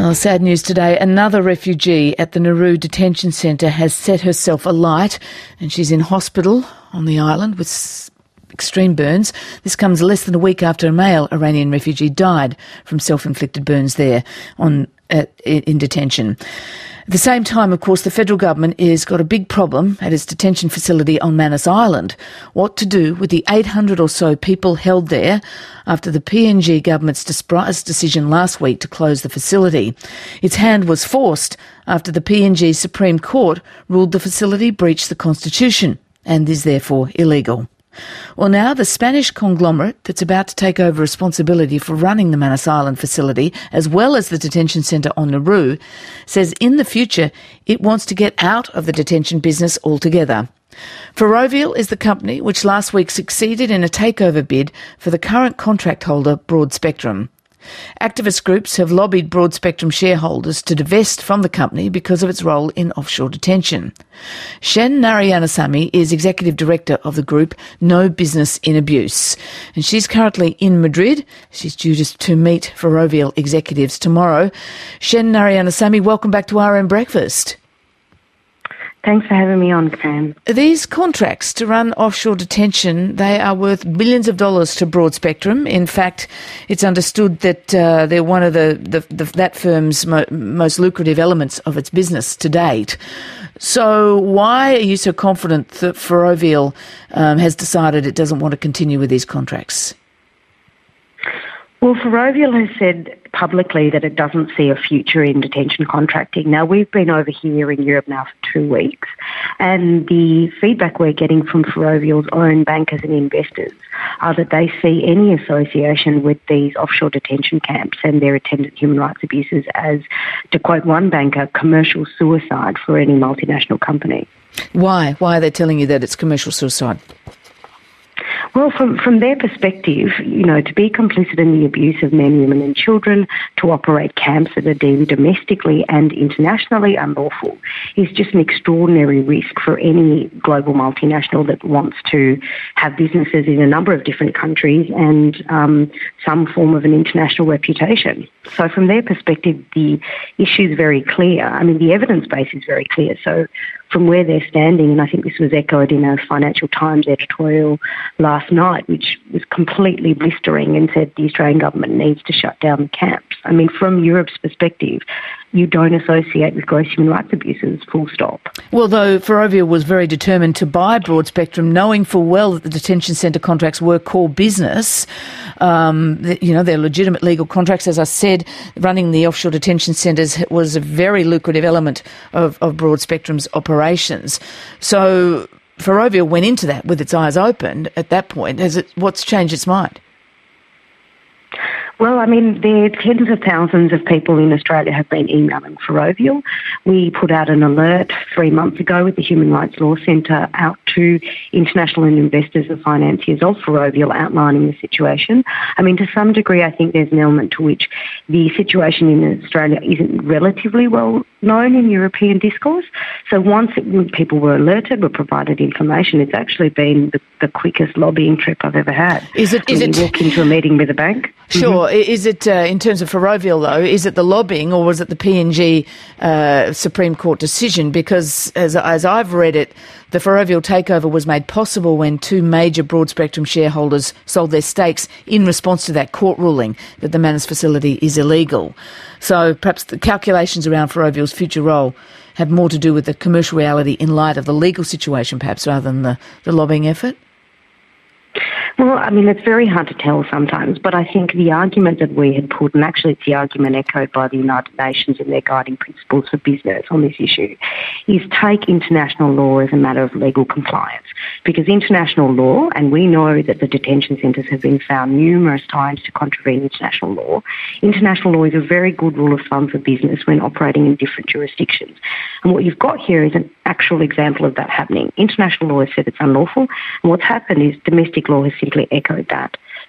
Well, sad news today. Another refugee at the Nauru Detention Centre has set herself alight and she's in hospital on the island with extreme burns. This comes less than a week after a male Iranian refugee died from self-inflicted burns there in detention. At the same time, of course, the federal government has got a big problem at its detention facility on Manus Island. What to do with the 800 or so people held there after the PNG government's surprise decision last week to close the facility. Its hand was forced after the PNG Supreme Court ruled the facility breached the Constitution and is therefore illegal. Well, now the Spanish conglomerate that's about to take over responsibility for running the Manus Island facility, as well as the detention centre on Nauru, says in the future it wants to get out of the detention business altogether. Ferrovial is the company which last week succeeded in a takeover bid for the current contract holder, Broadspectrum. Activist groups have lobbied Broadspectrum shareholders to divest from the company because of its role in offshore detention. Shen Narayanasamy is Executive Director of the group No Business in Abuse, and she's currently in Madrid. She's due to meet Ferrovial executives tomorrow. Shen Narayanasamy, welcome back to RM Breakfast. Thanks for having me on, Sam. These contracts to run offshore detention, they are worth billions of dollars to Broadspectrum. In fact, it's understood that they're one of that firm's most lucrative elements of its business to date. So why are you so confident that Ferrovial has decided it doesn't want to continue with these contracts? Well, Ferrovial has said publicly that it doesn't see a future in detention contracting. Now, we've been over here in Europe now for 2 weeks, and the feedback we're getting from Ferrovial's own bankers and investors are that they see any association with these offshore detention camps and their attendant human rights abuses as, to quote one banker, commercial suicide for any multinational company. Why? Why are they telling you that it's commercial suicide? Well, from their perspective, to be complicit in the abuse of men, women and children, to operate camps that are deemed domestically and internationally unlawful is just an extraordinary risk for any global multinational that wants to have businesses in a number of different countries and some form of an international reputation. So from their perspective, the issue is very clear. I mean, the evidence base is very clear. So from where they're standing, and I think this was echoed in a Financial Times editorial last night, which was completely blistering and said the Australian government needs to shut down the camps. I mean, from Europe's perspective, you don't associate with gross human rights abuses, full stop. Well, though Ferrovial was very determined to buy Broadspectrum, knowing full well that the detention centre contracts were core business, they're legitimate legal contracts. As I said, running the offshore detention centres was a very lucrative element of Broadspectrum's operations. So Ferrovial went into that with its eyes open at that point. What's changed its mind? Well, I mean, there are tens of thousands of people in Australia have been emailing Ferrovial. We put out an alert 3 months ago with the Human Rights Law Centre out to international investors and financiers of Ferrovial outlining the situation. I mean, to some degree, I think there's an element to which the situation in Australia isn't relatively well known in European discourse. So once people were alerted, were provided information, it's actually been the quickest lobbying trip I've ever had. Is it walk into a meeting with a bank? Sure. Mm-hmm. Is it, in terms of Ferrovial, though, is it the lobbying or was it the PNG Supreme Court decision? Because as I've read it, the Ferrovial takeover was made possible when 2 major Broadspectrum shareholders sold their stakes in response to that court ruling that the Manus facility is illegal. So perhaps the calculations around Ferrovial's future role have more to do with the commercial reality in light of the legal situation, perhaps, rather than the lobbying effort? Well, I mean, it's very hard to tell sometimes, but I think the argument that we had put, and actually it's the argument echoed by the United Nations in their guiding principles for business on this issue, is take international law as a matter of legal compliance. Because international law, and we know that the detention centres have been found numerous times to contravene international law is a very good rule of thumb for business when operating in different jurisdictions. And what you've got here is an actual example of that happening. International law has said it's unlawful, and what's happened is domestic law has simply echoed that.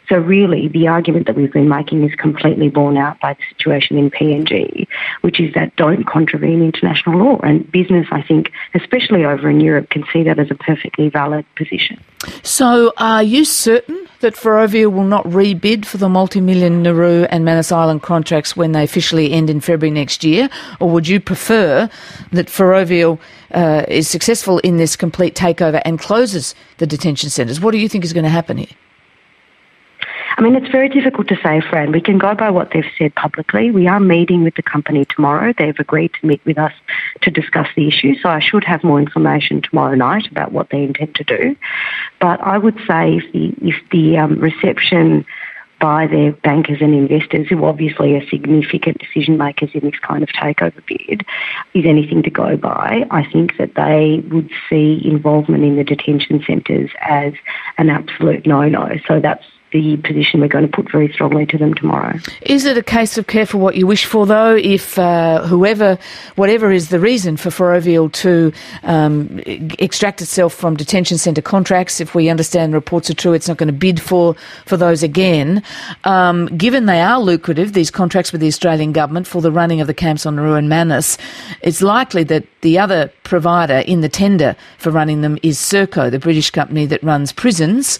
So really, the argument that we've been making is completely borne out by the situation in PNG, which is that don't contravene international law. And business, I think, especially over in Europe, can see that as a perfectly valid position. So are you certain that Ferrovial will not rebid for the multi-million Nauru and Manus Island contracts when they officially end in February next year? Or would you prefer that Ferrovial is successful in this complete takeover and closes the detention centres? What do you think is going to happen here? I mean, it's very difficult to say, Fran. We can go by what they've said publicly. We are meeting with the company tomorrow. They've agreed to meet with us to discuss the issue, so I should have more information tomorrow night about what they intend to do. But I would say if the reception by their bankers and investors, who obviously are significant decision makers in this kind of takeover bid, is anything to go by, I think that they would see involvement in the detention centres as an absolute no-no. So that's the position we're going to put very strongly to them tomorrow. Is it a case of careful what you wish for, though, if whatever is the reason for Ferrovial to extract itself from detention centre contracts, if we understand reports are true, it's not going to bid for those again. Given they are lucrative, these contracts with the Australian government for the running of the camps on Nauru and Manus, it's likely that the other provider in the tender for running them is Serco, the British company that runs prisons.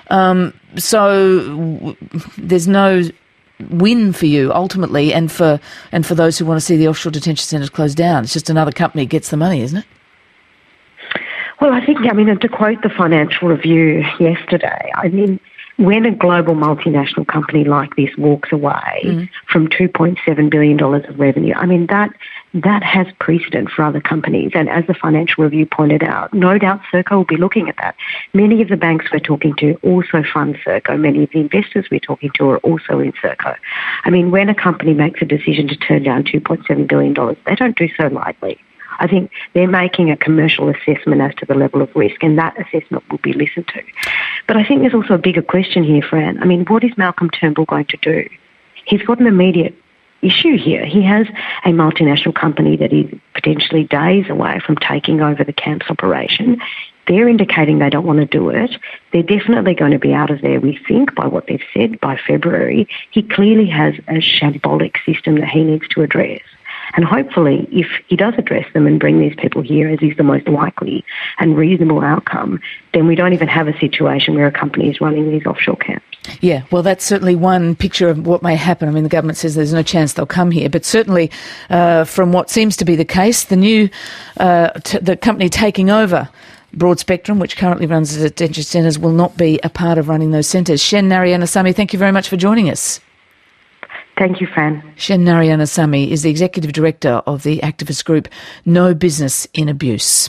So there's no win for you ultimately, and for those who want to see the offshore detention centres closed down. It's just another company gets the money, isn't it? Well, I think, to quote the Financial Review yesterday, when a global multinational company like this walks away from $2.7 billion of revenue, that has precedent for other companies. And as the Financial Review pointed out, no doubt Serco will be looking at that. Many of the banks we're talking to also fund Serco. Many of the investors we're talking to are also in Serco. When a company makes a decision to turn down $2.7 billion, they don't do so lightly. I think they're making a commercial assessment as to the level of risk, and that assessment will be listened to. But I think there's also a bigger question here, Fran. What is Malcolm Turnbull going to do? He's got an immediate issue here. He has a multinational company that is potentially days away from taking over the camps operation. They're indicating they don't want to do it. They're definitely going to be out of there, we think, by what they've said, by February. He clearly has a shambolic system that he needs to address. And hopefully, if he does address them and bring these people here, as is the most likely and reasonable outcome, then we don't even have a situation where a company is running these offshore camps. Yeah, well, that's certainly one picture of what may happen. The government says there's no chance they'll come here, but certainly from what seems to be the case, the new the company taking over Broadspectrum, which currently runs the detention centres, will not be a part of running those centres. Shen Narayanasamy, thank you very much for joining us. Thank you, Fran. Shen Narayanasamy is the Executive Director of the activist group No Business in Abuse.